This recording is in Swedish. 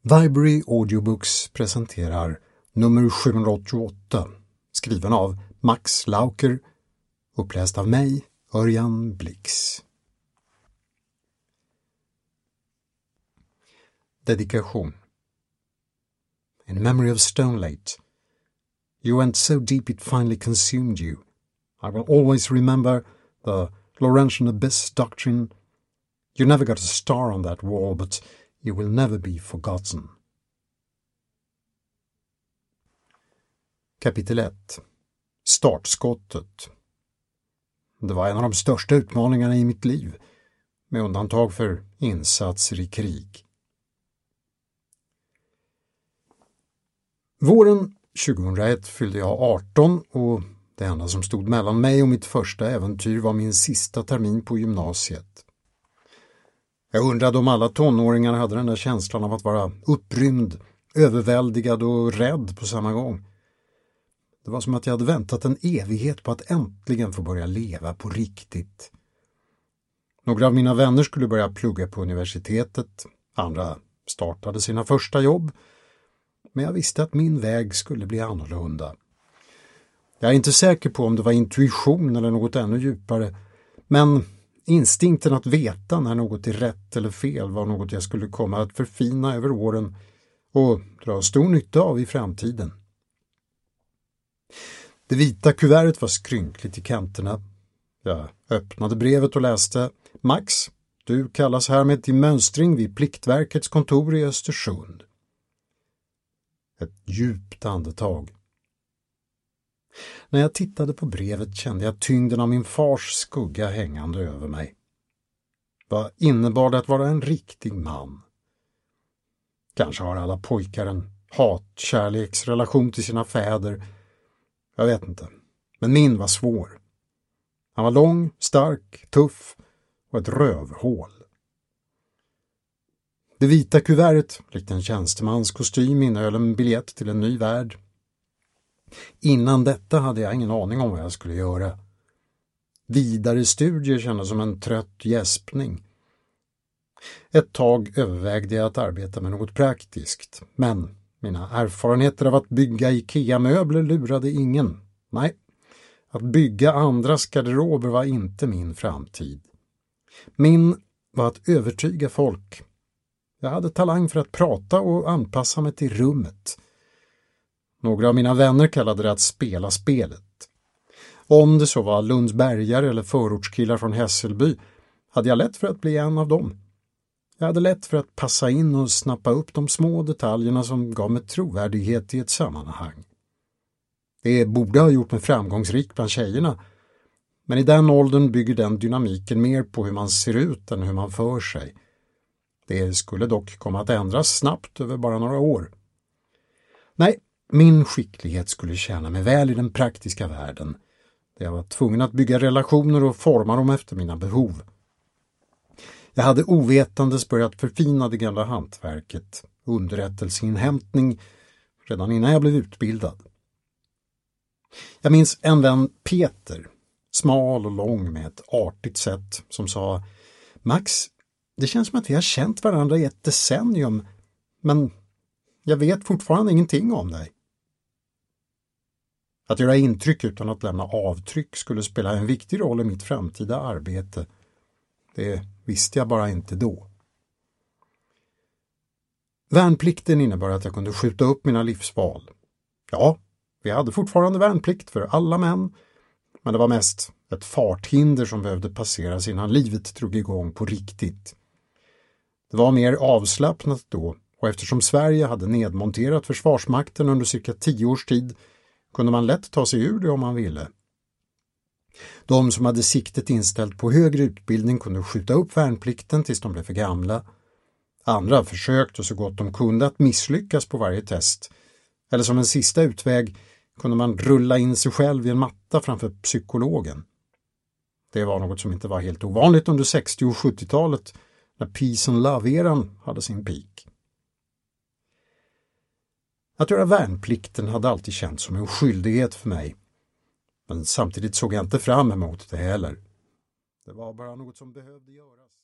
Viberary Audiobooks presenterar nummer 788, skriven av Max Lauker, uppläst av mig, Örjan Blix. Dedikation. In memory of Stonelate, you went so deep it finally consumed you. I will always remember the Laurentian Abyss doctrine. You never got a star on that wall, but you will never be forgotten. Kapitel 1. Startskottet. Det var en av de största utmaningarna i mitt liv, med undantag för insatser i krig. Våren 2001 fyllde jag 18 och det enda som stod mellan mig och mitt första äventyr var min sista termin på gymnasiet. Jag undrade om alla tonåringar hade den där känslan av att vara upprymd, överväldigad och rädd på samma gång. Det var som att jag hade väntat en evighet på att äntligen få börja leva på riktigt. Några av mina vänner skulle börja plugga på universitetet, andra startade sina första jobb, men jag visste att min väg skulle bli annorlunda. Jag är inte säker på om det var intuition eller något ännu djupare, men instinkten att veta när något är rätt eller fel var något jag skulle komma att förfina över åren och dra stor nytta av i framtiden. Det vita kuvertet var skrynkligt i kanterna. Jag öppnade brevet och läste: Max, du kallas härmed till mönstring vid Pliktverkets kontor i Östersund. Ett djupt andetag. När jag tittade på brevet kände jag tyngden av min fars skugga hängande över mig. Vad innebar det att vara en riktig man? Kanske har alla pojkar en hatkärleksrelation till sina fäder. Jag vet inte, men min var svår. Han var lång, stark, tuff och ett rövhål. Det vita kuvertet, likt en tjänstemans kostym, innehöll en biljett till en ny värld. Innan detta hade jag ingen aning om vad jag skulle göra. Vidare studier kändes som en trött gäspning. Ett tag övervägde jag att arbeta med något praktiskt, men mina erfarenheter av att bygga IKEA-möbler lurade ingen. Nej, att bygga andras garderober var inte min framtid. Min var att övertyga folk. Jag hade talang för att prata och anpassa mig till rummet. Några av mina vänner kallade det att spela spelet. Om det så var Lundsbergare eller förortskillar från Hässelby hade jag lätt för att bli en av dem. Jag hade lätt för att passa in och snappa upp de små detaljerna som gav mig trovärdighet i ett sammanhang. Det borde ha gjort mig framgångsrik bland tjejerna, men i den åldern bygger den dynamiken mer på hur man ser ut än hur man för sig. Det skulle dock komma att ändras snabbt över bara några år. Nej, min skicklighet skulle tjäna mig väl i den praktiska världen, där jag var tvungen att bygga relationer och forma dem efter mina behov. Jag hade ovetandes börjat förfina det gamla hantverket, underrättelseinhämtning, redan innan jag blev utbildad. Jag minns en vän, Peter, smal och lång med ett artigt sätt, som sa: Max, det känns som att vi har känt varandra i ett decennium, men jag vet fortfarande ingenting om dig. Att göra intryck utan att lämna avtryck skulle spela en viktig roll i mitt framtida arbete. Det visste jag bara inte då. Värnplikten innebar att jag kunde skjuta upp mina livsval. Ja, vi hade fortfarande värnplikt för alla män, men det var mest ett farthinder som behövde passeras innan livet drog igång på riktigt. Det var mer avslappnat då, och eftersom Sverige hade nedmonterat försvarsmakten under cirka 10 års tid kunde man lätt ta sig ur det om man ville. De som hade siktet inställt på högre utbildning kunde skjuta upp värnplikten tills de blev för gamla. Andra försökte så gott de kunde att misslyckas på varje test. Eller som en sista utväg kunde man rulla in sig själv i en matta framför psykologen. Det var något som inte var helt ovanligt under 60- och 70-talet när Peace and Love-eran hade sin peak. Att göra värnplikten hade alltid känts som en skyldighet för mig. Men samtidigt såg jag inte fram emot det heller. Det var bara något som behövde göras.